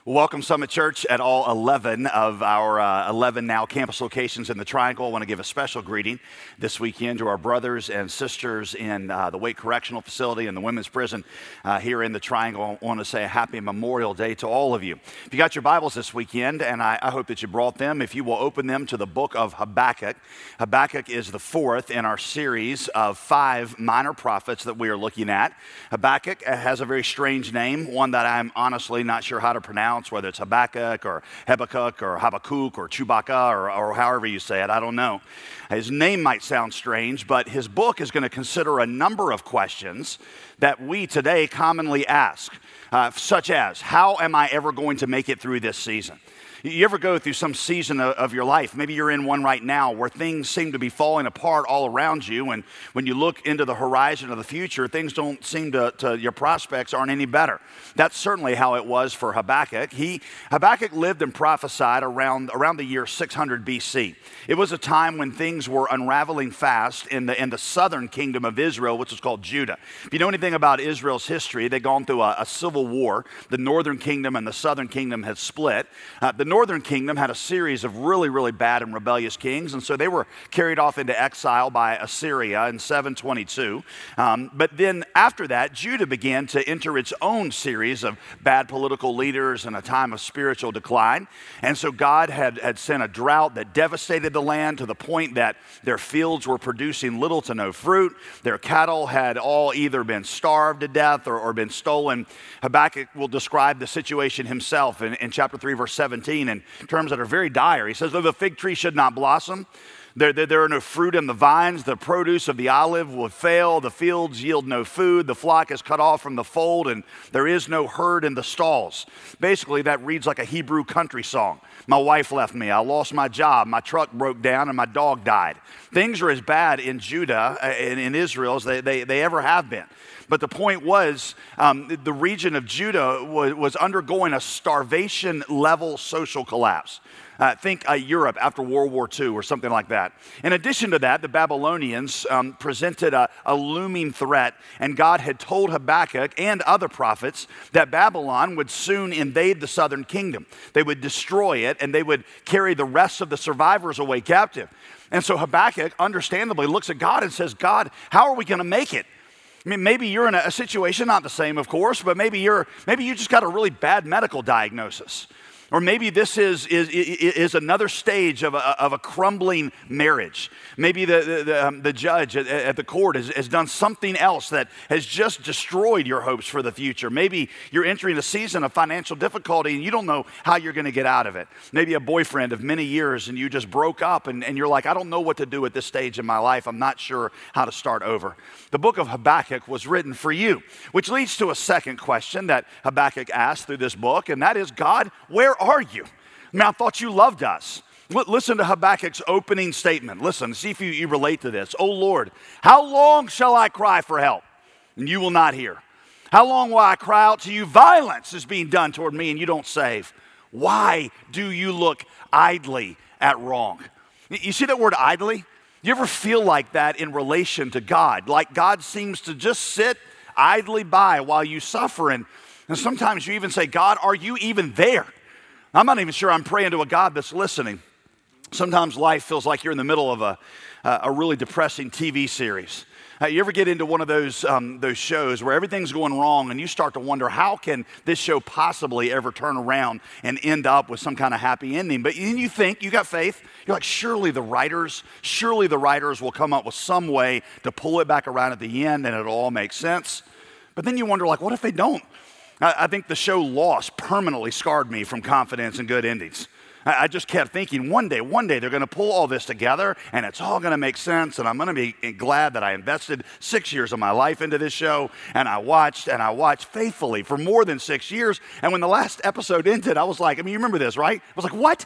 Welcome, Summit Church, at all 11 of our 11 now campus locations in the Triangle. I want to give a special greeting this weekend to our brothers and sisters in the Wake Correctional Facility and the Women's Prison here in the Triangle. I want to say a happy Memorial Day to all of you. If you got your Bibles this weekend, and I hope that you brought them, if you will open them to the book of Habakkuk. Habakkuk is the fourth in our series of 5 minor prophets that we are looking at. Habakkuk has a very strange name, one that I'm honestly not sure how to pronounce, whether it's Habakkuk or Habakkuk or Habakkuk or Chewbacca or however you say it, I don't know. His name might sound strange, but his book is going to consider a number of questions that we today commonly ask, such as, how am I ever going to make it through this season? You ever go through some season of your life, maybe you're in one right now, where things seem to be falling apart all around you, and when you look into the horizon of the future, things don't seem to your prospects aren't any better. That's certainly how it was for Habakkuk. Habakkuk lived and prophesied around the year 600 BC. It was a time when things were unraveling fast in the southern kingdom of Israel, which was called Judah. If you know anything about Israel's history, they'd gone through a civil war. The northern kingdom and the southern kingdom had split. The northern kingdom had a series of really, really bad and rebellious kings, and so they were carried off into exile by Assyria in 722. But then after that, Judah began to enter its own series of bad political leaders and a time of spiritual decline. And so God had sent a drought that devastated the land to the point that their fields were producing little to no fruit. Their cattle had all either been starved to death or been stolen. Habakkuk will describe the situation himself in chapter 3, verse 17 in terms that are very dire. He says, though the fig tree should not blossom, there are no fruit in the vines, the produce of the olive will fail, the fields yield no food, the flock is cut off from the fold, and there is no herd in the stalls. Basically, that reads like a Hebrew country song. My wife left me, I lost my job, my truck broke down, and my dog died. Things are as bad in Judah and in Israel as they ever have been. But the point was, the region of Judah was undergoing a starvation-level social collapse. Think Europe after World War II or something like that. In addition to that, the Babylonians presented a looming threat, and God had told Habakkuk and other prophets that Babylon would soon invade the southern kingdom. They would destroy it, and they would carry the rest of the survivors away captive. And so Habakkuk, understandably, looks at God and says, God, how are we going to make it? I mean, maybe you're in a situation, not the same, of course, but maybe you just got a really bad medical diagnosis. Or maybe this is another stage of a crumbling marriage. Maybe the judge at the court has done something else that has just destroyed your hopes for the future. Maybe you're entering a season of financial difficulty and you don't know how you're going to get out of it. Maybe a boyfriend of many years and you just broke up and you're like, I don't know what to do at this stage in my life. I'm not sure how to start over. The book of Habakkuk was written for you, which leads to a second question that Habakkuk asked through this book, and that is, God, where are you? I mean, I thought you loved us. Listen to Habakkuk's opening statement. Listen, see if you relate to this. Oh Lord, how long shall I cry for help, and you will not hear? How long will I cry out to you? Violence is being done toward me, and you don't save. Why do you look idly at wrong? You see that word idly? You ever feel like that in relation to God? Like God seems to just sit idly by while you suffer, and sometimes you even say, God, are you even there? I'm not even sure I'm praying to a God that's listening. Sometimes life feels like you're in the middle of a really depressing TV series. You ever get into one of those shows where everything's going wrong and you start to wonder, how can this show possibly ever turn around and end up with some kind of happy ending? But then you think, you got faith, you're like, surely the writers will come up with some way to pull it back around at the end and it'll all make sense. But then you wonder, like, what if they don't? I think the show Lost permanently scarred me from confidence in good endings. I just kept thinking, one day they're going to pull all this together and it's all going to make sense, and I'm going to be glad that I invested 6 years of my life into this show, and I watched faithfully for more than 6 years. And when the last episode ended, I was like, I mean, you remember this, right? I was like, what?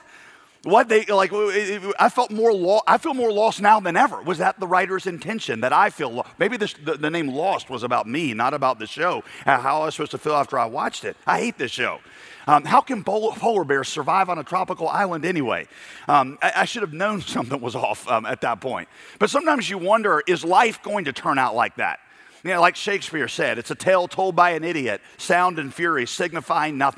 I feel more lost now than ever. Was that the writer's intention, that I feel lost? Maybe the name Lost was about me, not about the show. How I was supposed to feel after I watched it. I hate this show. How can polar bears survive on a tropical island anyway? I should have known something was off at that point. But sometimes you wonder, is life going to turn out like that? You know, like Shakespeare said, it's a tale told by an idiot, sound and fury signifying nothing.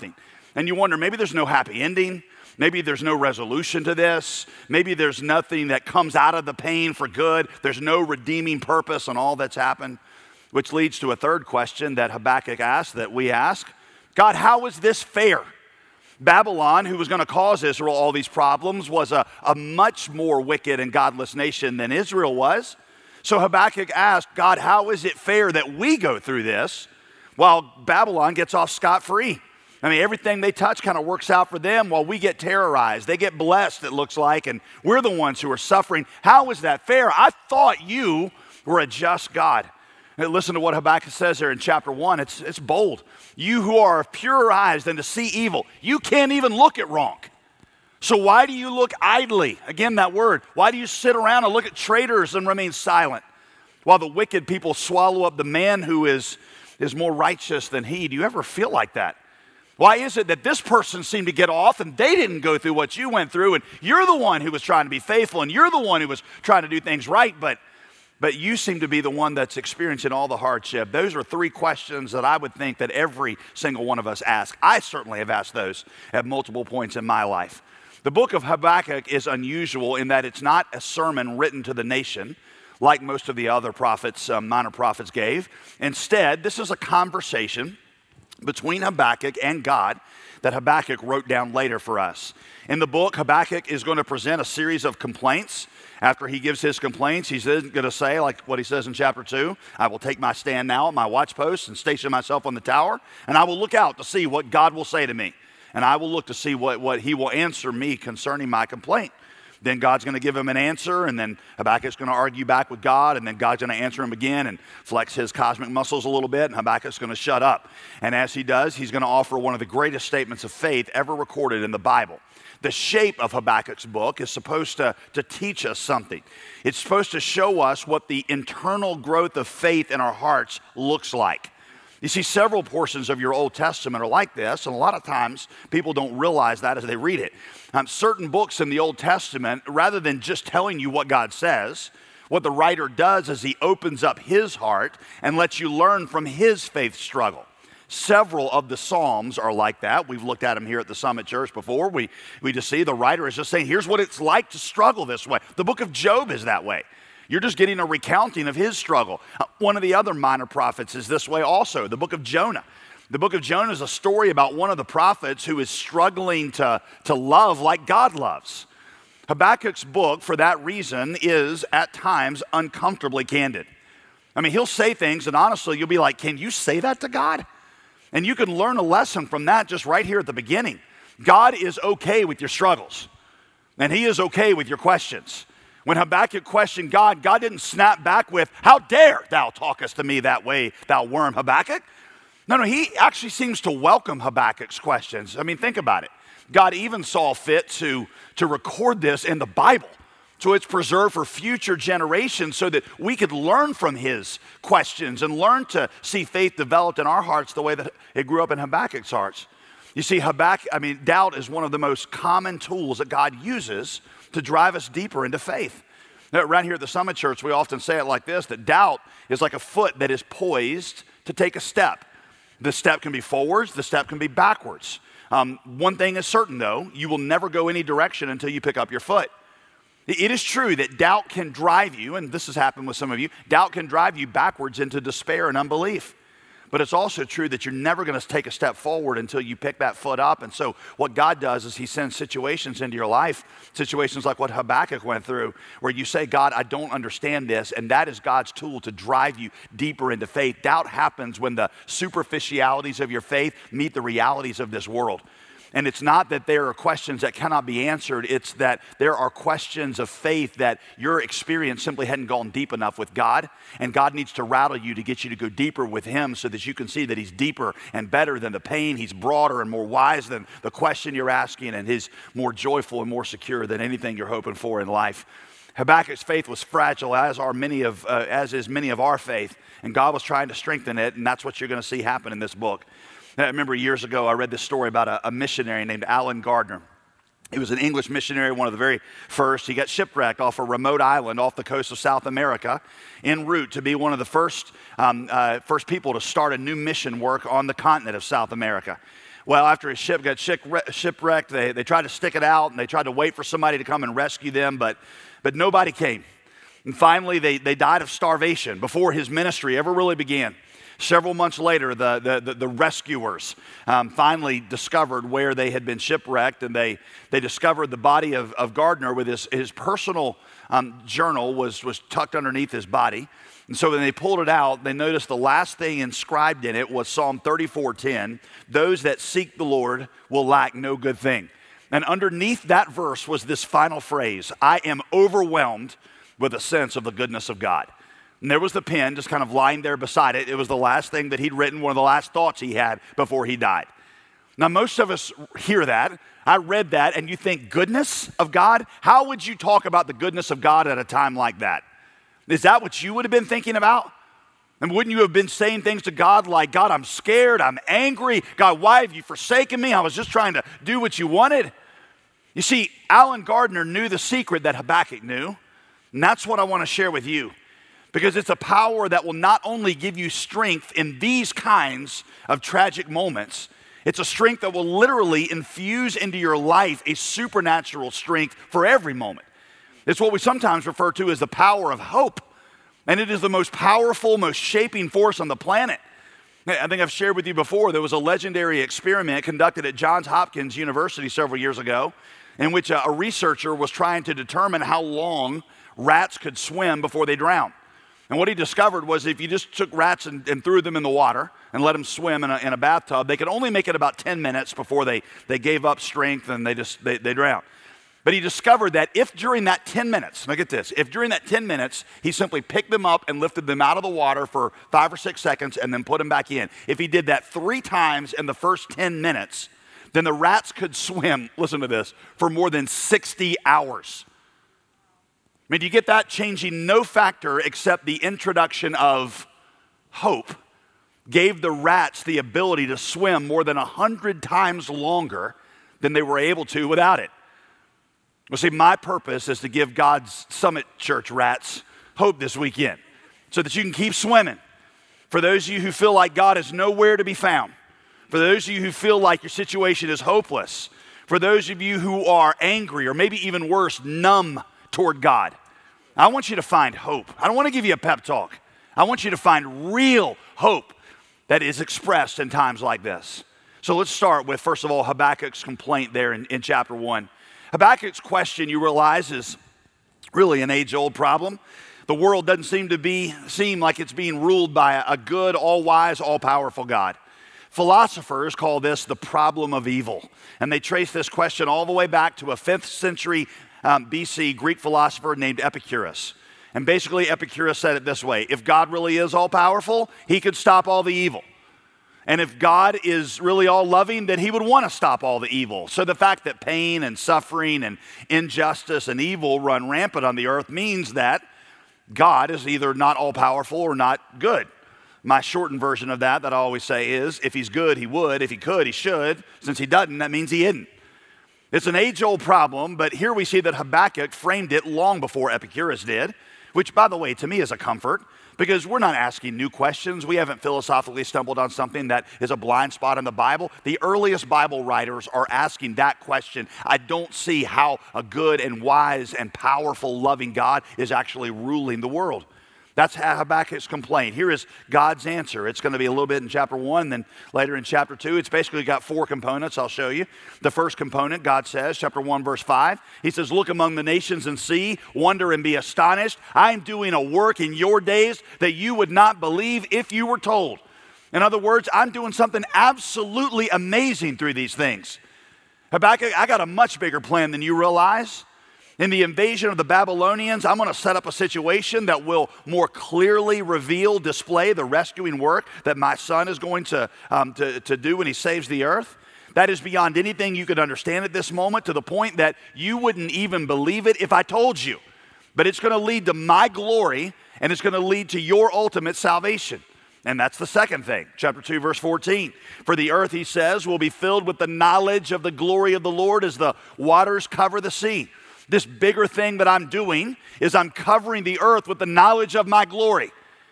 And you wonder, maybe there's no happy ending. Maybe there's no resolution to this. Maybe there's nothing that comes out of the pain for good. There's no redeeming purpose on all that's happened, which leads to a third question that Habakkuk asked, that we ask. God, how is this fair? Babylon, who was going to cause Israel all these problems, was a much more wicked and godless nation than Israel was. So Habakkuk asked, God, how is it fair that we go through this while Babylon gets off scot-free? I mean, everything they touch kind of works out for them while we get terrorized. They get blessed, it looks like, and we're the ones who are suffering. How is that fair? I thought you were a just God. Now, listen to what Habakkuk says there in chapter 1. It's bold. You who are of purer eyes than to see evil, you can't even look at wrong. So why do you look idly? Again, that word. Why do you sit around and look at traitors and remain silent while the wicked people swallow up the man who is more righteous than he? Do you ever feel like that? Why is it that this person seemed to get off and they didn't go through what you went through, and you're the one who was trying to be faithful and you're the one who was trying to do things right, but you seem to be the one that's experiencing all the hardship? Those are three questions that I would think that every single one of us asks. I certainly have asked those at multiple points in my life. The book of Habakkuk is unusual in that it's not a sermon written to the nation like most of the other prophets, minor prophets gave. Instead, this is a conversation between Habakkuk and God that Habakkuk wrote down later for us. In the book, Habakkuk is going to present a series of complaints. After he gives his complaints, he's going to say, like what he says in chapter 2, I will take my stand now at my watchpost and station myself on the tower, and I will look out to see what God will say to me. And I will look to see what he will answer me concerning my complaint. Then God's going to give him an answer, and then Habakkuk's going to argue back with God, and then God's going to answer him again and flex his cosmic muscles a little bit, and Habakkuk's going to shut up. And as he does, he's going to offer one of the greatest statements of faith ever recorded in the Bible. The shape of Habakkuk's book is supposed to teach us something. It's supposed to show us what the internal growth of faith in our hearts looks like. You see, several portions of your Old Testament are like this, and a lot of times people don't realize that as they read it. Certain books in the Old Testament, rather than just telling you what God says, what the writer does is he opens up his heart and lets you learn from his faith struggle. Several of the Psalms are like that. We've looked at them here at the Summit Church before. We just see the writer is just saying, here's what it's like to struggle this way. The book of Job is that way. You're just getting a recounting of his struggle. One of the other minor prophets is this way also, the book of Jonah. The book of Jonah is a story about one of the prophets who is struggling to love like God loves. Habakkuk's book, for that reason, is at times uncomfortably candid. I mean, he'll say things, and honestly, you'll be like, can you say that to God? And you can learn a lesson from that just right here at the beginning. God is okay with your struggles, and he is okay with your questions. When Habakkuk questioned God, God didn't snap back with, how dare thou talkest to me that way, thou worm Habakkuk? No, he actually seems to welcome Habakkuk's questions. I mean, think about it. God even saw fit to record this in the Bible, so it's preserved for future generations so that we could learn from his questions and learn to see faith developed in our hearts the way that it grew up in Habakkuk's hearts. You see, doubt is one of the most common tools that God uses to drive us deeper into faith. Now, around here at the Summit Church, we often say it like this, that doubt is like a foot that is poised to take a step. The step can be forwards, the step can be backwards. One thing is certain, though, you will never go any direction until you pick up your foot. It is true that doubt can drive you, and this has happened with some of you, doubt can drive you backwards into despair and unbelief. But it's also true that you're never going to take a step forward until you pick that foot up. And so what God does is he sends situations into your life, situations like what Habakkuk went through, where you say, God, I don't understand this. And that is God's tool to drive you deeper into faith. Doubt happens when the superficialities of your faith meet the realities of this world. And it's not that there are questions that cannot be answered. It's that there are questions of faith that your experience simply hadn't gone deep enough with God. And God needs to rattle you to get you to go deeper with him so that you can see that he's deeper and better than the pain. He's broader and more wise than the question you're asking. And he's more joyful and more secure than anything you're hoping for in life. Habakkuk's faith was fragile, as is many of our faith. And God was trying to strengthen it. And that's what you're going to see happen in this book. I remember years ago, I read this story about a missionary named Alan Gardner. He was an English missionary, one of the very first. He got shipwrecked off a remote island off the coast of South America en route to be one of the first people to start a new mission work on the continent of South America. Well, after his ship got shipwrecked, they tried to stick it out, and they tried to wait for somebody to come and rescue them, but nobody came. And finally, they died of starvation before his ministry ever really began. Several months later, the rescuers finally discovered where they had been shipwrecked, and they discovered the body of Gardner with his personal journal was tucked underneath his body. And so when they pulled it out, they noticed the last thing inscribed in it was Psalm 34:10, "Those that seek the Lord will lack no good thing." And underneath that verse was this final phrase, "I am overwhelmed with a sense of the goodness of God." And there was the pen just kind of lying there beside it. It was the last thing that he'd written, one of the last thoughts he had before he died. Now, most of us hear that. I read that, and you think, goodness of God? How would you talk about the goodness of God at a time like that? Is that what you would have been thinking about? And wouldn't you have been saying things to God like, "God, I'm scared, I'm angry. God, why have you forsaken me? I was just trying to do what you wanted." You see, Alan Gardner knew the secret that Habakkuk knew, and that's what I want to share with you. Because it's a power that will not only give you strength in these kinds of tragic moments, it's a strength that will literally infuse into your life a supernatural strength for every moment. It's what we sometimes refer to as the power of hope. And it is the most powerful, most shaping force on the planet. I think I've shared with you before, there was a legendary experiment conducted at Johns Hopkins University several years ago in which a researcher was trying to determine how long rats could swim before they drowned. And what he discovered was if you just took rats and threw them in the water and let them swim in a bathtub, they could only make it about 10 minutes before they gave up strength and they drowned. But he discovered that if during that 10 minutes, now get this, if during that 10 minutes he simply picked them up and lifted them out of the water for 5 or 6 seconds and then put them back in, if he did that 3 times in the first 10 minutes, then the rats could swim, listen to this, for more than 60 hours. I mean, do you get that? Changing no factor except the introduction of hope gave the rats the ability to swim more than 100 times longer than they were able to without it. Well, see, my purpose is to give God's Summit Church rats hope this weekend so that you can keep swimming. For those of you who feel like God is nowhere to be found, for those of you who feel like your situation is hopeless, for those of you who are angry or maybe even worse, numb toward God, I want you to find hope. I don't want to give you a pep talk. I want you to find real hope that is expressed in times like this. So let's start with, first of all, Habakkuk's complaint there in chapter 1. Habakkuk's question, you realize, is really an age-old problem. The world doesn't seem like it's being ruled by a good, all-wise, all-powerful God. Philosophers call this the problem of evil, and they trace this question all the way back to a 5th century BC Greek philosopher named Epicurus. And basically, Epicurus said it this way: if God really is all-powerful, he could stop all the evil. And if God is really all loving, then he would want to stop all the evil. So the fact that pain and suffering and injustice and evil run rampant on the earth means that God is either not all powerful or not good. My shortened version of that I always say is, if he's good, he would. If he could, he should. Since he doesn't, that means he isn't. It's an age-old problem, but here we see that Habakkuk framed it long before Epicurus did, which, by the way, to me is a comfort, because we're not asking new questions. We haven't philosophically stumbled on something that is a blind spot in the Bible. The earliest Bible writers are asking that question. I don't see how a good and wise and powerful, loving God is actually ruling the world. That's Habakkuk's complaint. Here is God's answer. It's going to be a little bit in chapter 1, then later in chapter 2. It's basically got 4 components. I'll show you. The first component, God says, chapter 1, verse 5, he says, look among the nations and see, wonder and be astonished. I am doing a work in your days that you would not believe if you were told. In other words, I'm doing something absolutely amazing through these things. Habakkuk, I got a much bigger plan than you realize. In the invasion of the Babylonians, I'm going to set up a situation that will more clearly display the rescuing work that my son is going to do when he saves the earth. That is beyond anything you could understand at this moment, to the point that you wouldn't even believe it if I told you. But it's going to lead to my glory, and it's going to lead to your ultimate salvation. And that's the second thing. Chapter 2, verse 14. For the earth, he says, will be filled with the knowledge of the glory of the Lord as the waters cover the sea. This bigger thing that I'm doing is I'm covering the earth with the knowledge of my glory.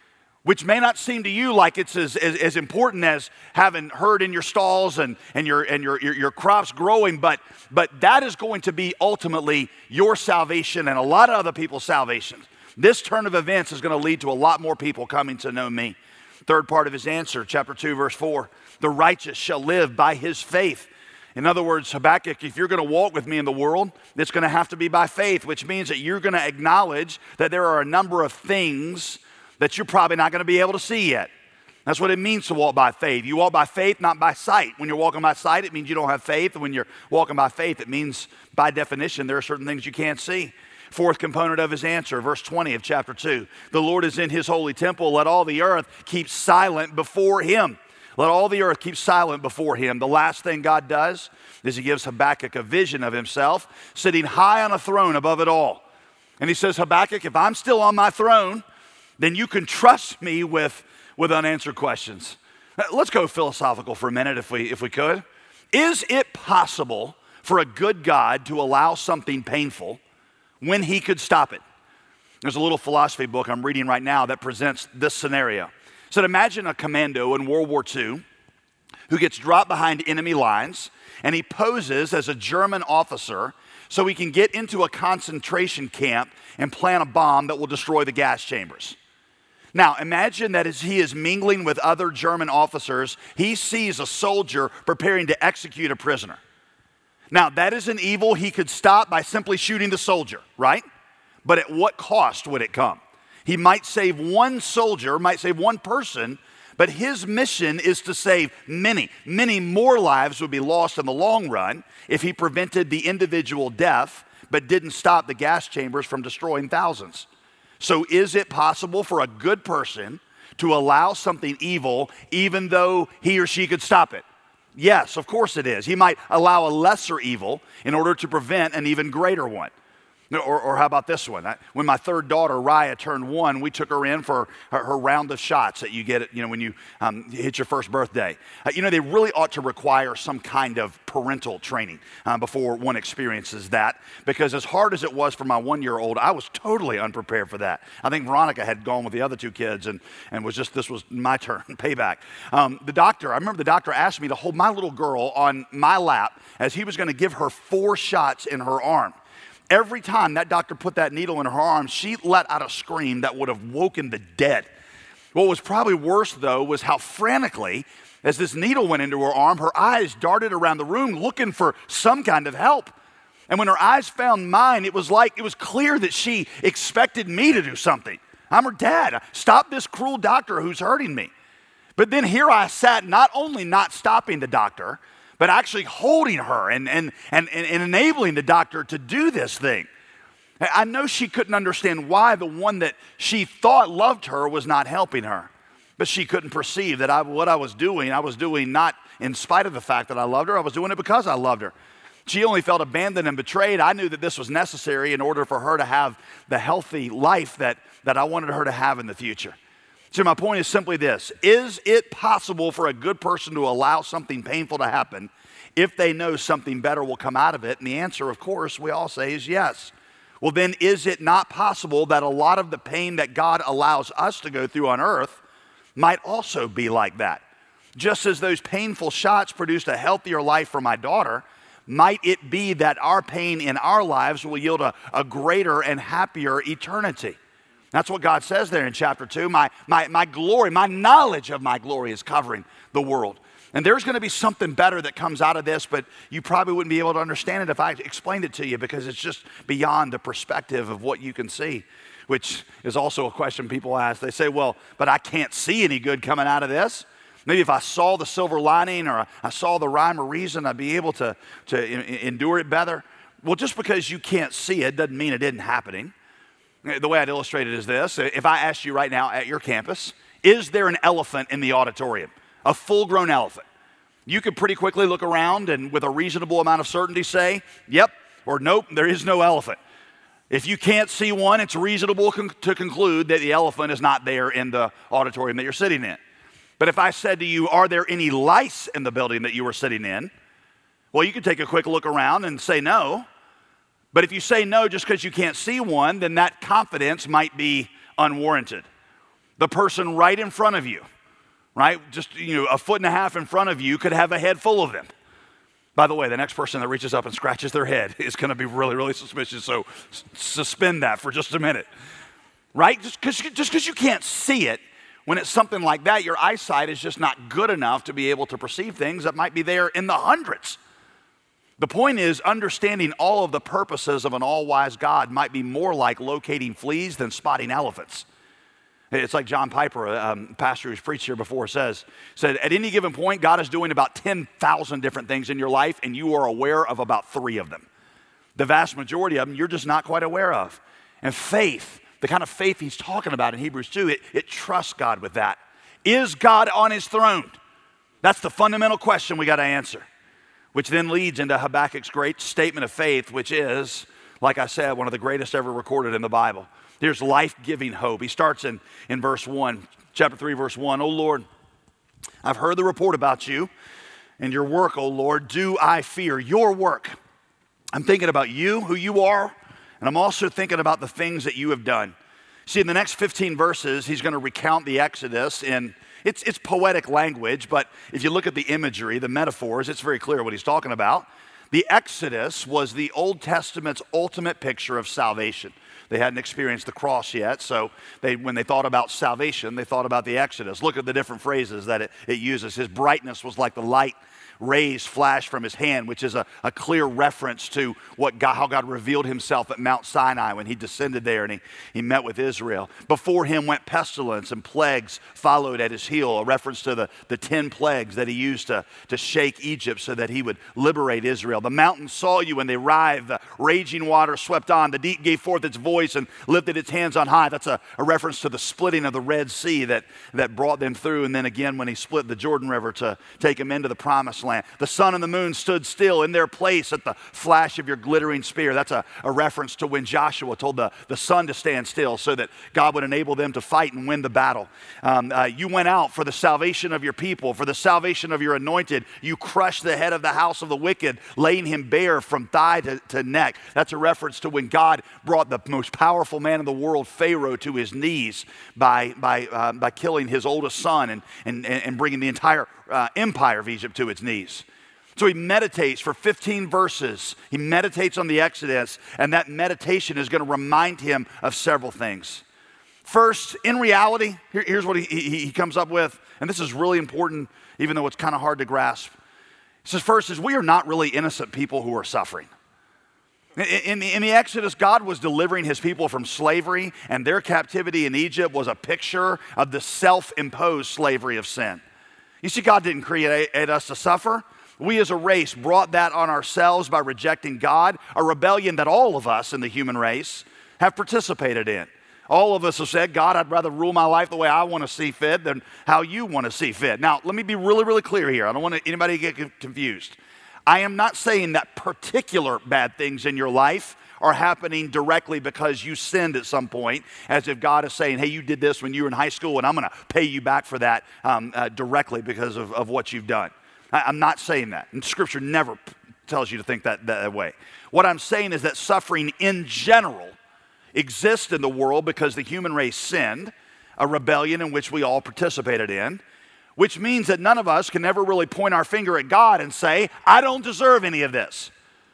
which may not seem to you like it's as important as having herd in your stalls and your crops growing, but that is going to be ultimately your salvation and a lot of other people's salvation. This turn of events is going to lead to a lot more people coming to know me. Third part of his answer, chapter 2, verse 4, the righteous shall live by his faith. In other words, Habakkuk, if you're going to walk with me in the world, it's going to have to be by faith, which means that you're going to acknowledge that there are a number of things that you're probably not going to be able to see yet. That's what it means to walk by faith. You walk by faith, not by sight. When you're walking by sight, it means you don't have faith. And when you're walking by faith, it means, by definition, there are certain things you can't see. Fourth component of his answer, verse 20 of chapter 2. The Lord is in his holy temple. Let all the earth keep silent before him. Let all the earth keep silent before him. The last thing God does is he gives Habakkuk a vision of himself sitting high on a throne above it all. And he says, Habakkuk, if I'm still on my throne, then you can trust me with unanswered questions. Let's go philosophical for a minute if we could. Is it possible for a good God to allow something painful when he could stop it? There's a little philosophy book I'm reading right now that presents this scenario. So imagine a commando in World War II who gets dropped behind enemy lines, and he poses as a German officer so he can get into a concentration camp and plant a bomb that will destroy the gas chambers. Now, imagine that as he is mingling with other German officers, he sees a soldier preparing to execute a prisoner. Now, that is an evil he could stop by simply shooting the soldier, right? But at what cost would it come? He might save one soldier, might save one person, but his mission is to save many, many more lives would be lost in the long run if he prevented the individual death, but didn't stop the gas chambers from destroying thousands. So is it possible for a good person to allow something evil even though he or she could stop it? Yes, of course it is. He might allow a lesser evil in order to prevent an even greater one. Or how about this one? When my third daughter, Raya, turned 1, we took her in for her round of shots that you get when you hit your first birthday. They really ought to require some kind of parental training before one experiences that, because as hard as it was for my 1-year-old, I was totally unprepared for that. I think Veronica had gone with the other 2 kids and this was my turn, payback. I remember the doctor asked me to hold my little girl on my lap as he was going to give her 4 shots in her arm. Every time that doctor put that needle in her arm, she let out a scream that would have woken the dead. What was probably worse, though, was how frantically, as this needle went into her arm, her eyes darted around the room looking for some kind of help. And when her eyes found mine, it was clear that she expected me to do something. I'm her dad. Stop this cruel doctor who's hurting me. But then here I sat, not only not stopping the doctor, but actually holding her and enabling the doctor to do this thing. I know she couldn't understand why the one that she thought loved her was not helping her. But she couldn't perceive that what I was doing not in spite of the fact that I loved her. I was doing it because I loved her. She only felt abandoned and betrayed. I knew that this was necessary in order for her to have the healthy life that I wanted her to have in the future. So my point is simply this. Is it possible for a good person to allow something painful to happen if they know something better will come out of it? And the answer, of course, we all say is yes. Well, then is it not possible that a lot of the pain that God allows us to go through on earth might also be like that? Just as those painful shots produced a healthier life for my daughter, might it be that our pain in our lives will yield a greater and happier eternity? That's what God says there in chapter 2. My glory, my knowledge of my glory is covering the world. And there's going to be something better that comes out of this, but you probably wouldn't be able to understand it if I explained it to you, because it's just beyond the perspective of what you can see, which is also a question people ask. They say, well, but I can't see any good coming out of this. Maybe if I saw the silver lining or I saw the rhyme or reason, I'd be able to endure it better. Well, just because you can't see it doesn't mean it isn't happening. The way I'd illustrate it is this. If I asked you right now at your campus, is there an elephant in the auditorium? A full-grown elephant. You could pretty quickly look around and with a reasonable amount of certainty say, yep, or nope, there is no elephant. If you can't see one, it's reasonable to conclude that the elephant is not there in the auditorium that you're sitting in. But if I said to you, are there any lice in the building that you were sitting in? Well, you could take a quick look around and say no. But if you say no just because you can't see one, then that confidence might be unwarranted. The person right in front of you, right? Just, a foot and a half in front of you could have a head full of them. By the way, the next person that reaches up and scratches their head is going to be really, really suspicious, so suspend that for just a minute, right? Just because you can't see it, when it's something like that, your eyesight is just not good enough to be able to perceive things that might be there in the hundreds. The point is, understanding all of the purposes of an all-wise God might be more like locating fleas than spotting elephants. It's like John Piper, a pastor who's preached here before, said, at any given point, God is doing about 10,000 different things in your life, and you are aware of about 3 of them. The vast majority of them, you're just not quite aware of. And faith, the kind of faith he's talking about in Hebrews 2, it trusts God with that. Is God on his throne? That's the fundamental question we got to answer, which then leads into Habakkuk's great statement of faith, which is, like I said, one of the greatest ever recorded in the Bible. There's life-giving hope. He starts in verse 1, chapter 3, verse 1. O Lord, I've heard the report about you and your work, O Lord. Do I fear your work? I'm thinking about you, who you are, and I'm also thinking about the things that you have done. See, in the next 15 verses, he's going to recount the Exodus in it's poetic language, but if you look at the imagery, the metaphors, it's very clear what he's talking about. The Exodus was the Old Testament's ultimate picture of salvation. They hadn't experienced the cross yet, so when they thought about salvation, they thought about the Exodus. Look at the different phrases that it uses. His brightness was like the light rays flashed from his hand, which is a clear reference to how God revealed himself at Mount Sinai when he descended there and he met with Israel. Before him went pestilence, and plagues followed at his heel, a reference to the 10 plagues that he used to shake Egypt so that he would liberate Israel. The mountains saw you and they writhed, the raging water swept on, the deep gave forth its voice and lifted its hands on high. That's a reference to the splitting of the Red Sea that brought them through, and then again when he split the Jordan River to take them into the promised land. The sun and the moon stood still in their place at the flash of your glittering spear. That's a reference to when Joshua told the sun to stand still so that God would enable them to fight and win the battle. You went out for the salvation of your people, for the salvation of your anointed. You crushed the head of the house of the wicked, laying him bare from thigh to neck. That's a reference to when God brought the most powerful man in the world, Pharaoh, to his knees by killing his oldest son and bringing the entire empire of Egypt to its knees. So he meditates for 15 verses. He meditates on the Exodus, and that meditation is going to remind him of several things. First, in reality, here's what he comes up with, and this is really important, even though it's kind of hard to grasp. He says, first is we are not really innocent people who are suffering. In the Exodus, God was delivering his people from slavery, and their captivity in Egypt was a picture of the self-imposed slavery of sin. You see, God didn't create us to suffer. We as a race brought that on ourselves by rejecting God, a rebellion that all of us in the human race have participated in. All of us have said, God, I'd rather rule my life the way I want to see fit than how you want to see fit. Now, let me be really, really clear here. I don't want anybody to get confused. I am not saying that particular bad things in your life are happening directly because you sinned at some point, as if God is saying, hey, you did this when you were in high school and I'm going to pay you back for that directly because of what you've done. I'm not saying that. And Scripture never tells you to think that way. What I'm saying is that suffering in general exists in the world because the human race sinned, a rebellion in which we all participated in, which means that none of us can ever really point our finger at God and say, I don't deserve any of this.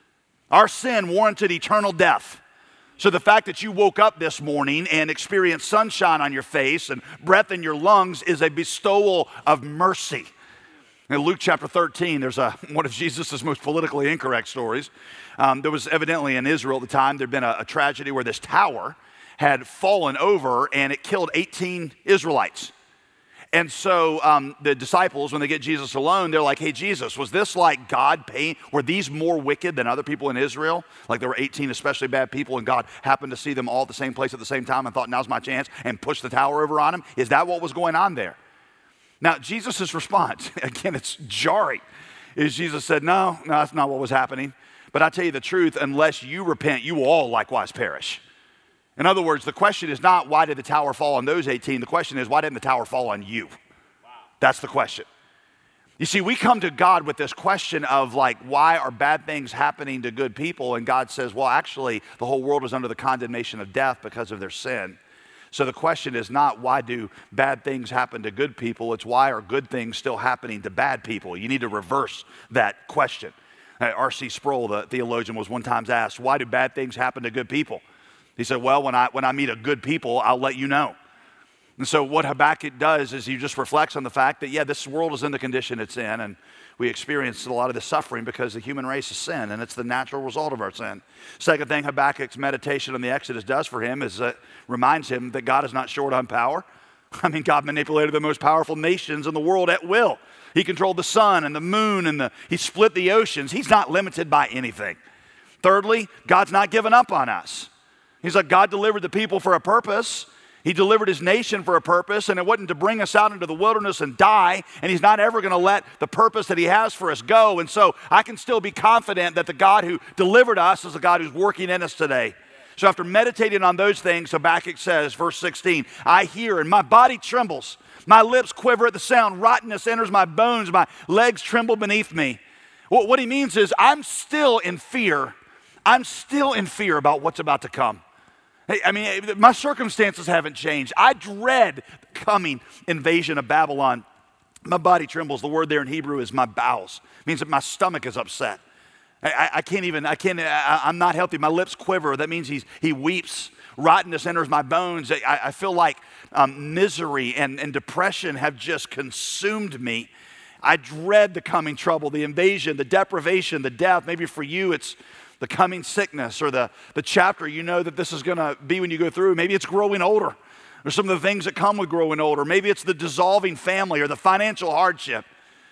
Our sin warranted eternal death. So the fact that you woke up this morning and experienced sunshine on your face and breath in your lungs is a bestowal of mercy. In Luke chapter 13, there's one of Jesus' most politically incorrect stories. There was evidently in Israel at the time, there'd been a tragedy where this tower had fallen over and it killed 18 Israelites. And so the disciples, when they get Jesus alone, they're like, hey, Jesus, was this like God paying? Were these more wicked than other people in Israel? Like there were 18 especially bad people and God happened to see them all at the same place at the same time and thought, now's my chance, and pushed the tower over on them? Is that what was going on there? Now, Jesus' response, again, it's jarring, is Jesus said, no, that's not what was happening. But I tell you the truth, unless you repent, you will all likewise perish. In other words, the question is not why did the tower fall on those 18? The question is why didn't the tower fall on you? Wow. That's the question. You see, we come to God with this question of like, why are bad things happening to good people? And God says, well, actually, the whole world is under the condemnation of death because of their sin. So the question is not why do bad things happen to good people, it's why are good things still happening to bad people? You need to reverse that question. R.C. Sproul, the theologian, was one time asked, why do bad things happen to good people? He said, well, when I meet a good people, I'll let you know. And so what Habakkuk does is he just reflects on the fact that, yeah, this world is in the condition it's in, and we experience a lot of the suffering because the human race is sin, and it's the natural result of our sin. Second thing Habakkuk's meditation on the Exodus does for him is it reminds him that God is not short on power. I mean, God manipulated the most powerful nations in the world at will. He controlled the sun and the moon, and he split the oceans. He's not limited by anything. Thirdly, God's not given up on us. He's like, God delivered the people for a purpose. He delivered his nation for a purpose, and it wasn't to bring us out into the wilderness and die, and he's not ever going to let the purpose that he has for us go. And so I can still be confident that the God who delivered us is the God who's working in us today. So after meditating on those things, Habakkuk says, verse 16, I hear and my body trembles. My lips quiver at the sound. Rottenness enters my bones. My legs tremble beneath me. Well, what he means is I'm still in fear. I'm still in fear about what's about to come. I mean, my circumstances haven't changed. I dread the coming invasion of Babylon. My body trembles. The word there in Hebrew is my bowels. It means that my stomach is upset. I'm not healthy. My lips quiver. That means he weeps. Rottenness enters my bones. I feel like misery and depression have just consumed me. I dread the coming trouble, the invasion, the deprivation, the death. Maybe for you it's the coming sickness or the chapter you know that this is going to be when you go through. Maybe it's growing older. There's some of the things that come with growing older. Maybe it's the dissolving family or the financial hardship.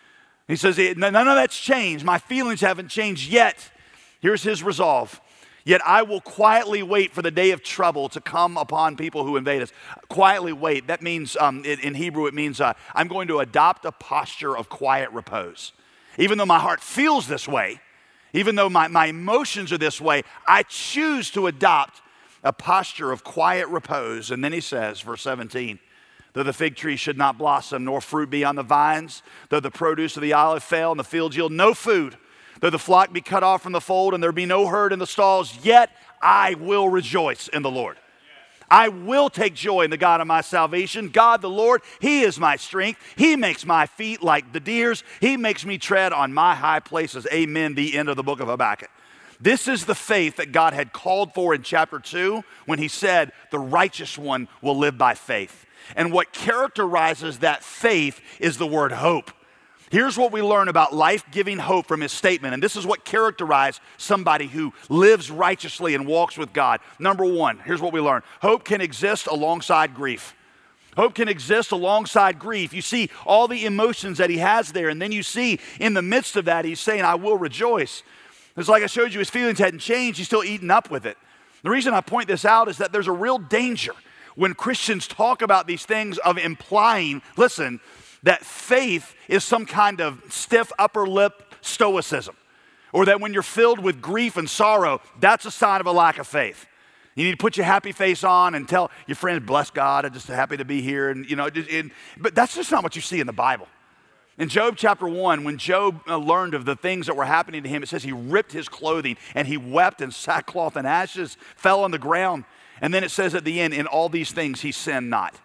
He says, none of that's changed. My feelings haven't changed yet. Here's his resolve. Yet I will quietly wait for the day of trouble to come upon people who invade us. Quietly wait. That means, in Hebrew, it means I'm going to adopt a posture of quiet repose. Even though my heart feels this way, even though my emotions are this way, I choose to adopt a posture of quiet repose. And then he says, verse 17, though the fig tree should not blossom, nor fruit be on the vines, though the produce of the olive fail, and the fields yield no food, though the flock be cut off from the fold, and there be no herd in the stalls, yet I will rejoice in the Lord. I will take joy in the God of my salvation. God the Lord, he is my strength. He makes my feet like the deer's. He makes me tread on my high places. Amen, the end of the book of Habakkuk. This is the faith that God had called for in chapter 2 when he said, the righteous one will live by faith. And what characterizes that faith is the word hope. Here's what we learn about life-giving hope from his statement, and this is what characterizes somebody who lives righteously and walks with God. Number one, here's what we learn. Hope can exist alongside grief. Hope can exist alongside grief. You see all the emotions that he has there, and then you see in the midst of that, he's saying, I will rejoice. It's like I showed you, his feelings hadn't changed. He's still eating up with it. The reason I point this out is that there's a real danger when Christians talk about these things of implying, listen, that faith is some kind of stiff upper lip stoicism, or that when you're filled with grief and sorrow, that's a sign of a lack of faith. You need to put your happy face on and tell your friends, bless God, I'm just happy to be here. And but that's just not what you see in the Bible. In Job chapter 1, when Job learned of the things that were happening to him, it says he ripped his clothing and he wept, and sackcloth and ashes fell on the ground. And then it says at the end, in all these things he sinned not.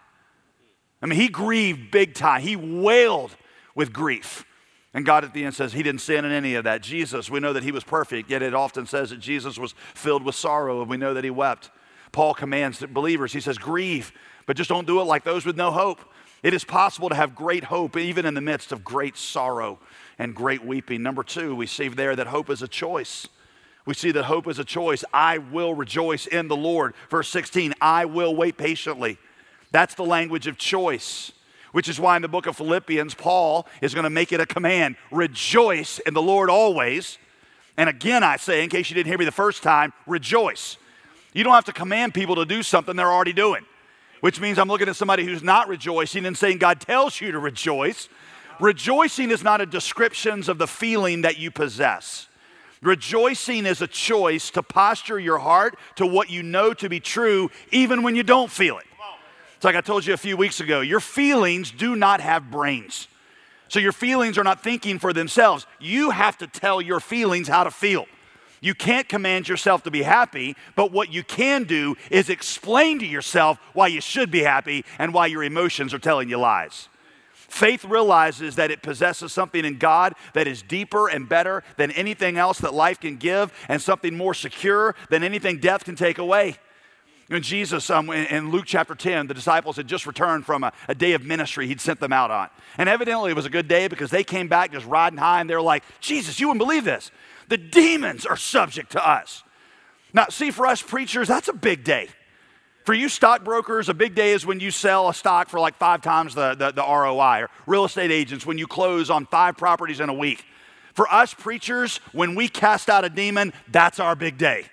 I mean, he grieved big time. He wailed with grief. And God at the end says he didn't sin in any of that. Jesus, we know that he was perfect, yet it often says that Jesus was filled with sorrow, and we know that he wept. Paul commands believers, he says, grieve, but just don't do it like those with no hope. It is possible to have great hope even in the midst of great sorrow and great weeping. Number two, we see there that hope is a choice. We see that hope is a choice. I will rejoice in the Lord. Verse 16, I will wait patiently. That's the language of choice, which is why in the book of Philippians, Paul is going to make it a command. Rejoice in the Lord always. And again, I say, in case you didn't hear me the first time, rejoice. You don't have to command people to do something they're already doing, which means I'm looking at somebody who's not rejoicing and saying God tells you to rejoice. Rejoicing is not a description of the feeling that you possess. Rejoicing is a choice to posture your heart to what you know to be true, even when you don't feel it. It's like I told you a few weeks ago, your feelings do not have brains. So your feelings are not thinking for themselves. You have to tell your feelings how to feel. You can't command yourself to be happy, but what you can do is explain to yourself why you should be happy and why your emotions are telling you lies. Faith realizes that it possesses something in God that is deeper and better than anything else that life can give, and something more secure than anything death can take away. When Jesus, in Luke chapter 10, the disciples had just returned from a day of ministry he'd sent them out on. And evidently it was a good day because they came back just riding high, and they were like, Jesus, you wouldn't believe this. The demons are subject to us. Now, see, for us preachers, that's a big day. For you stockbrokers, a big day is when you sell a stock for like 5 times the ROI, or real estate agents when you close on 5 properties in a week. For us preachers, when we cast out a demon, that's our big day.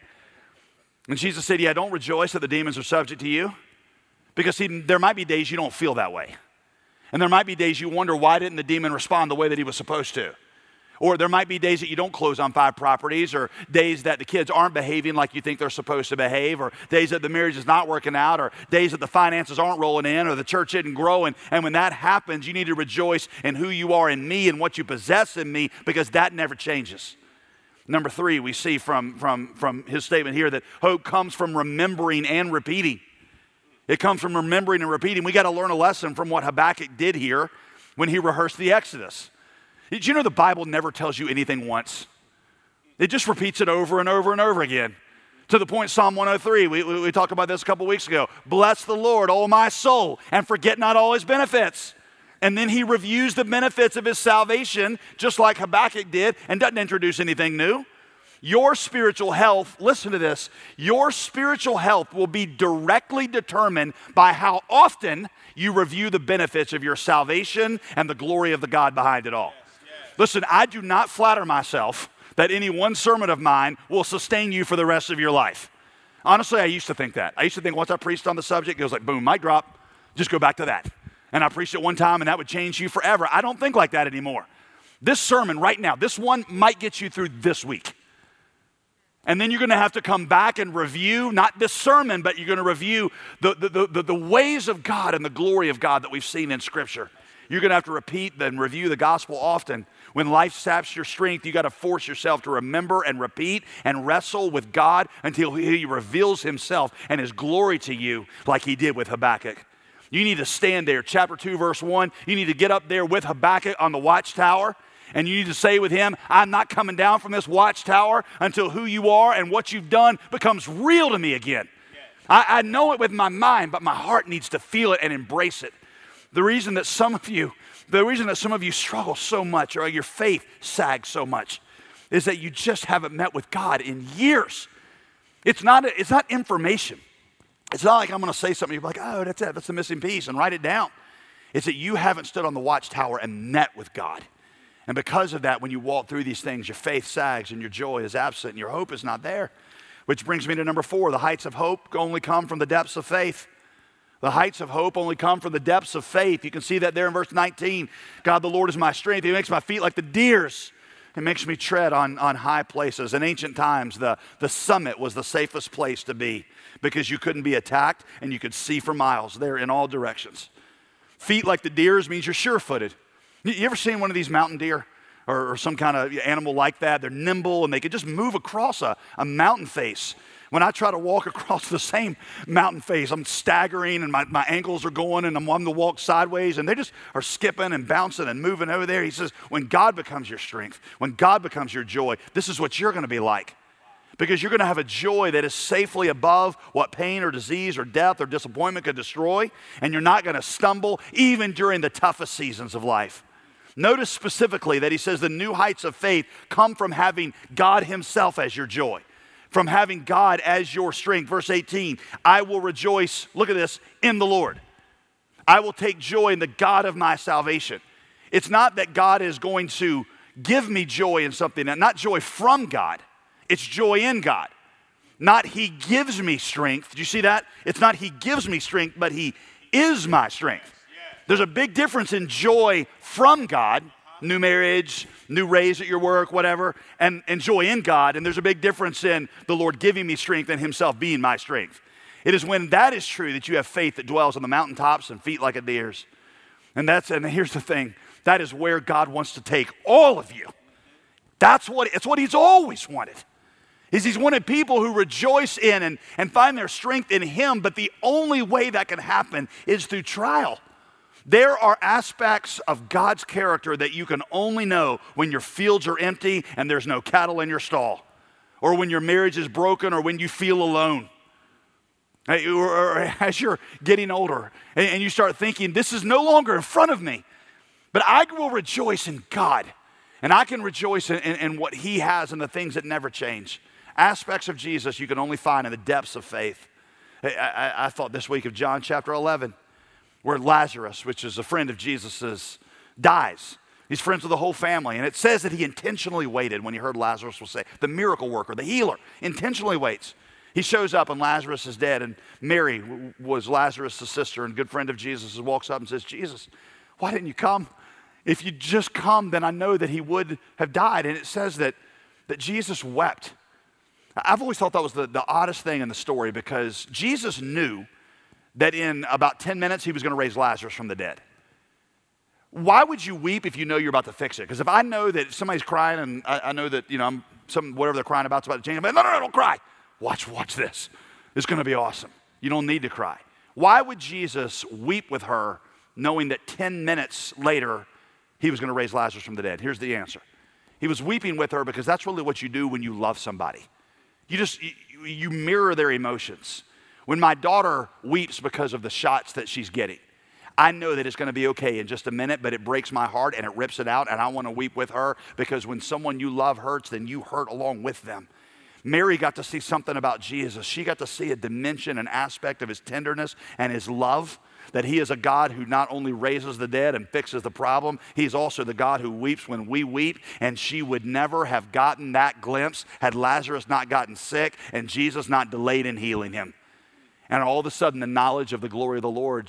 And Jesus said, yeah, don't rejoice that the demons are subject to you. Because see, there might be days you don't feel that way. And there might be days you wonder, why didn't the demon respond the way that he was supposed to? Or there might be days that you don't close on 5 properties, or days that the kids aren't behaving like you think they're supposed to behave, or days that the marriage is not working out, or days that the finances aren't rolling in, or the church isn't growing. And when that happens, you need to rejoice in who you are in me and what you possess in me, because that never changes. Number 3, we see from his statement here that hope comes from remembering and repeating. It comes from remembering and repeating. We got to learn a lesson from what Habakkuk did here when he rehearsed the Exodus. Did you know the Bible never tells you anything once? It just repeats it over and over and over again. To the point, Psalm 103, we talked about this a couple weeks ago. Bless the Lord, O my soul, and forget not all his benefits. And then he reviews the benefits of his salvation, just like Habakkuk did, and doesn't introduce anything new. Your spiritual health, listen to this, your spiritual health will be directly determined by how often you review the benefits of your salvation and the glory of the God behind it all. Listen, I do not flatter myself that any one sermon of mine will sustain you for the rest of your life. Honestly, I used to think that. I used to think once I preached on the subject, it was like, boom, mic drop, just go back to that. And I preached it one time and that would change you forever. I don't think like that anymore. This sermon right now, this one might get you through this week. And then you're going to have to come back and review, not this sermon, but you're going to review the ways of God and the glory of God that we've seen in Scripture. You're going to have to repeat and review the gospel often. When life saps your strength, you got to force yourself to remember and repeat and wrestle with God until he reveals himself and his glory to you like he did with Habakkuk. You need to stand there. Chapter 2, verse 1, you need to get up there with Habakkuk on the watchtower, and you need to say with him, I'm not coming down from this watchtower until who you are and what you've done becomes real to me again. I know it with my mind, but my heart needs to feel it and embrace it. The reason that some of you struggle so much, or your faith sags so much, is that you just haven't met with God in years. It's not information. It's not like I'm going to say something, you're like, oh, that's it, that's the missing piece, and write it down. It's that you haven't stood on the watchtower and met with God. And because of that, when you walk through these things, your faith sags and your joy is absent and your hope is not there. Which brings me to number 4, the heights of hope only come from the depths of faith. The heights of hope only come from the depths of faith. You can see that there in verse 19. God the Lord is my strength. He makes my feet like the deer's. It makes me tread on high places. In ancient times, the summit was the safest place to be because you couldn't be attacked and you could see for miles there in all directions. Feet like the deer's means you're sure-footed. You ever seen one of these mountain deer or some kind of animal like that? They're nimble and they can just move across a mountain face. When I try to walk across the same mountain face, I'm staggering and my ankles are going and I'm wanting to walk sideways and they just are skipping and bouncing and moving over there. He says, when God becomes your strength, when God becomes your joy, this is what you're going to be like. Because you're going to have a joy that is safely above what pain or disease or death or disappointment could destroy, and you're not going to stumble even during the toughest seasons of life. Notice specifically that he says the new heights of faith come from having God himself as your joy, from having God as your strength. Verse 18, I will rejoice, look at this, in the Lord. I will take joy in the God of my salvation. It's not that God is going to give me joy in something, not joy from God. It's joy in God. Not he gives me strength. Did you see that? It's not he gives me strength, but he is my strength. There's a big difference in joy from God, new marriage, new raise at your work, whatever, and joy in God. And there's a big difference in the Lord giving me strength and himself being my strength. It is when that is true that you have faith that dwells on the mountaintops and feet like a deer's. And here's the thing, that is where God wants to take all of you. It's what he's always wanted. He's wanted people who rejoice in and find their strength in him, but the only way that can happen is through trial. There are aspects of God's character that you can only know when your fields are empty and there's no cattle in your stall, or when your marriage is broken, or when you feel alone. Or as you're getting older and you start thinking, this is no longer in front of me, but I will rejoice in God, and I can rejoice in what he has and the things that never change. Aspects of Jesus you can only find in the depths of faith. I thought this week of John chapter 11, where Lazarus, which is a friend of Jesus's, dies. He's friends with the whole family. And it says that he intentionally waited when he heard Lazarus will say, the miracle worker, the healer, intentionally waits. He shows up and Lazarus is dead. And Mary was Lazarus' sister and good friend of Jesus, walks up and says, Jesus, why didn't you come? If you'd just come, then I know that he would have died. And it says that Jesus wept. I've always thought that was the oddest thing in the story, because Jesus knew that in about 10 minutes he was going to raise Lazarus from the dead. Why would you weep if you know you're about to fix it? Because if I know that somebody's crying and I know that, whatever they're crying about is about to change, I'm like, no, don't cry. Watch this. It's going to be awesome. You don't need to cry. Why would Jesus weep with her knowing that 10 minutes later he was going to raise Lazarus from the dead? Here's the answer. He was weeping with her because that's really what you do when you love somebody. You mirror their emotions. When my daughter weeps because of the shots that she's getting, I know that it's going to be okay in just a minute, but it breaks my heart and it rips it out, and I want to weep with her, because when someone you love hurts, then you hurt along with them. Mary got to see something about Jesus. She got to see a dimension, an aspect of his tenderness and his love, that he is a God who not only raises the dead and fixes the problem, he's also the God who weeps when we weep, and she would never have gotten that glimpse had Lazarus not gotten sick and Jesus not delayed in healing him. And all of a sudden, the knowledge of the glory of the Lord,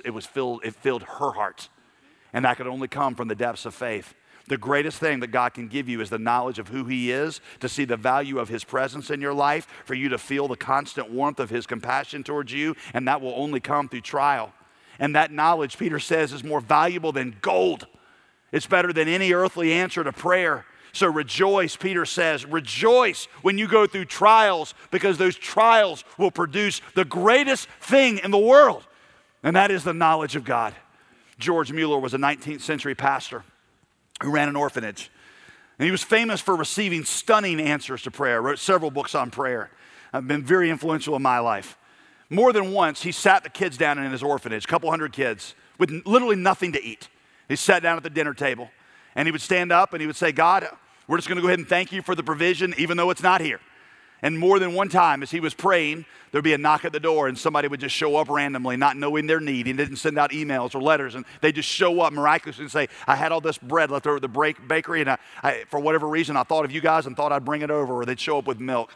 it filled her heart. And that could only come from the depths of faith. The greatest thing that God can give you is the knowledge of who he is, to see the value of his presence in your life, for you to feel the constant warmth of his compassion towards you, and that will only come through trial. And that knowledge, Peter says, is more valuable than gold. It's better than any earthly answer to prayer. So rejoice, Peter says, rejoice when you go through trials, because those trials will produce the greatest thing in the world, and that is the knowledge of God. George Mueller was a 19th century pastor who ran an orphanage, and he was famous for receiving stunning answers to prayer. Wrote several books on prayer. I've been very influential in my life. More than once, he sat the kids down in his orphanage, a couple hundred kids, with literally nothing to eat. He sat down at the dinner table, and he would stand up and he would say, God, we're just going to go ahead and thank you for the provision, even though it's not here. And more than one time, as he was praying, there'd be a knock at the door, and somebody would just show up randomly, not knowing their need. He didn't send out emails or letters, and they just show up miraculously and say, I had all this bread left over at the bakery, and I, for whatever reason, I thought of you guys and thought I'd bring it over, or they'd show up with milk.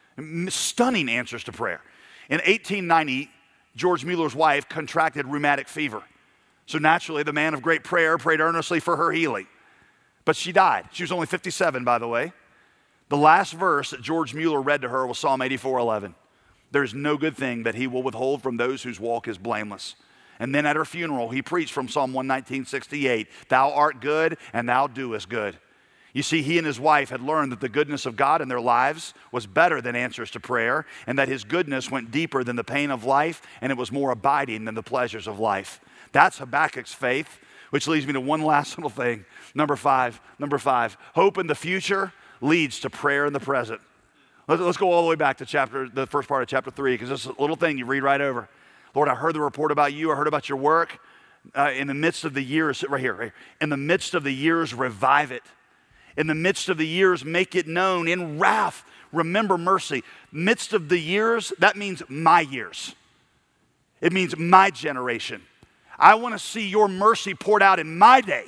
Stunning answers to prayer. In 1890, George Mueller's wife contracted rheumatic fever. So naturally, the man of great prayer prayed earnestly for her healing. But she died. She was only 57, by the way. The last verse that George Mueller read to her was Psalm 84:11. There's no good thing that he will withhold from those whose walk is blameless. And then at her funeral, he preached from Psalm 119:68. Thou art good, and thou doest good. You see, he and his wife had learned that the goodness of God in their lives was better than answers to prayer, and that his goodness went deeper than the pain of life, and it was more abiding than the pleasures of life. That's Habakkuk's faith, which leads me to one last little thing. Number five. Hope in the future leads to prayer in the present. Let's go all the way back to the first part of chapter 3, because this is a little thing you read right over. Lord, I heard the report about you. I heard about your work. In the midst of the years, right here. In the midst of the years, revive it. In the midst of the years, make it known. In wrath, remember mercy. Midst of the years, that means my years. It means my generation. I want to see your mercy poured out in my day.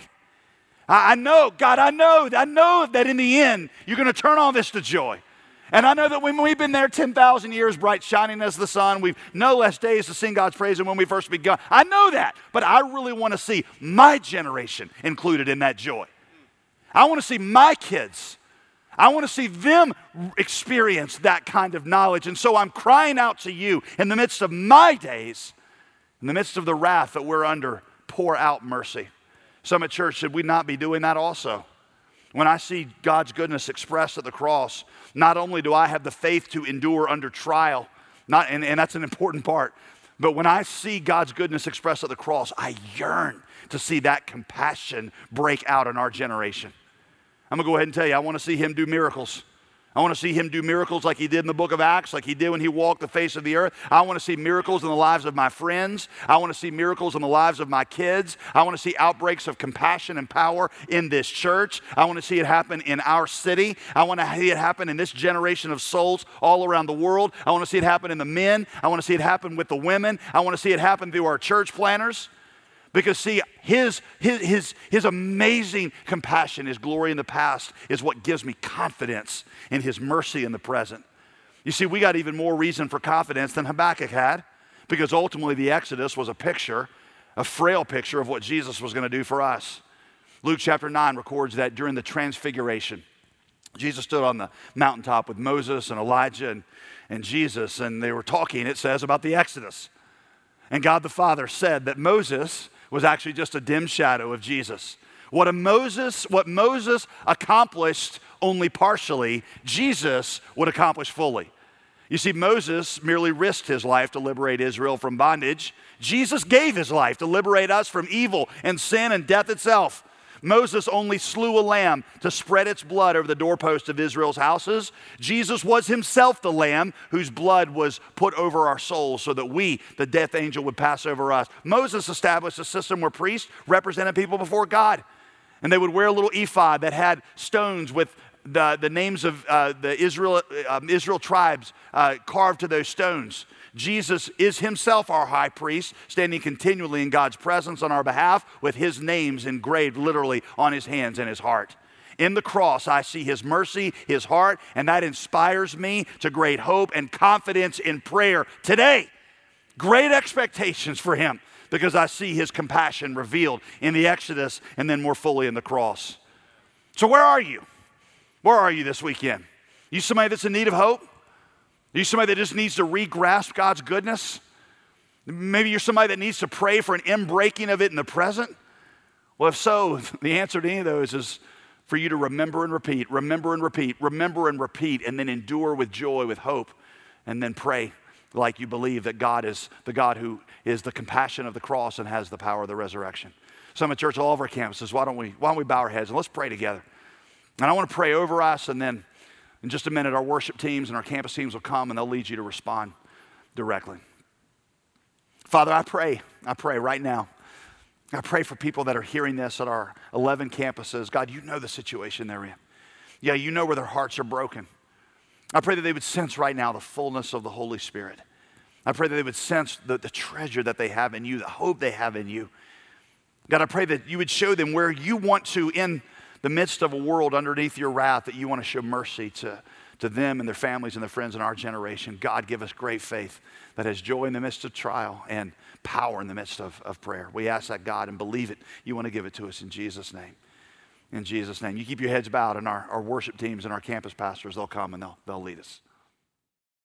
I know, God, I know that in the end, you're going to turn all this to joy. And I know that when we've been there 10,000 years, bright shining as the sun, we've no less days to sing God's praise than when we first begun. I know that, but I really want to see my generation included in that joy. I want to see my kids. I want to see them experience that kind of knowledge. And so I'm crying out to you in the midst of my days, in the midst of the wrath that we're under, pour out mercy. Summit Church, should we not be doing that also? When I see God's goodness expressed at the cross, not only do I have the faith to endure under trial, and that's an important part, but when I see God's goodness expressed at the cross, I yearn to see that compassion break out in our generation. I'm going to go ahead and tell you, I want to see him do miracles. I want to see him do miracles like he did in the book of Acts, like he did when he walked the face of the earth. I want to see miracles in the lives of my friends. I want to see miracles in the lives of my kids. I want to see outbreaks of compassion and power in this church. I want to see it happen in our city. I want to see it happen in this generation of souls all around the world. I want to see it happen in the men. I want to see it happen with the women. I want to see it happen through our church planners. Because see, his amazing compassion, his glory in the past is what gives me confidence in his mercy in the present. You see, we got even more reason for confidence than Habakkuk had, because ultimately the Exodus was a frail picture of what Jesus was going to do for us. Luke chapter 9 records that during the transfiguration, Jesus stood on the mountaintop with Moses and Elijah and Jesus, and they were talking, it says, about the Exodus. And God the Father said that Moses was actually just a dim shadow of Jesus. What Moses accomplished only partially, Jesus would accomplish fully. You see, Moses merely risked his life to liberate Israel from bondage. Jesus gave his life to liberate us from evil and sin and death itself. Moses only slew a lamb to spread its blood over the doorposts of Israel's houses. Jesus was himself the lamb whose blood was put over our souls so that we, the death angel, would pass over us. Moses established a system where priests represented people before God. And they would wear a little ephod that had stones with the names of the Israel tribes carved to those stones. Jesus is himself our high priest, standing continually in God's presence on our behalf with his names engraved literally on his hands and his heart. In the cross, I see his mercy, his heart, and that inspires me to great hope and confidence in prayer today. Great expectations for him because I see his compassion revealed in the Exodus and then more fully in the cross. So where are you? Where are you this weekend? You somebody that's in need of hope? Are you somebody that just needs to re-grasp God's goodness? Maybe you're somebody that needs to pray for an inbreaking of it in the present? Well, if so, the answer to any of those is for you to remember and repeat, remember and repeat, remember and repeat, and then endure with joy, with hope, and then pray like you believe that God is the God who is the compassion of the cross and has the power of the resurrection. Summit Church, all of our campuses, why don't we bow our heads and let's pray together. And I want to pray over us, and then in just a minute, our worship teams and our campus teams will come and they'll lead you to respond directly. Father, I pray right now. I pray for people that are hearing this at our 11 campuses. God, you know the situation they're in. Yeah, you know where their hearts are broken. I pray that they would sense right now the fullness of the Holy Spirit. I pray that they would sense the treasure that they have in you, the hope they have in you. God, I pray that you would show them where you want to, in the midst of a world underneath your wrath, that you want to show mercy to them and their families and their friends in our generation. God, give us great faith that has joy in the midst of trial and power in the midst of prayer. We ask that, God, and believe it. You want to give it to us in Jesus' name. In Jesus' name. You keep your heads bowed, and our worship teams and our campus pastors, they'll come and they'll lead us.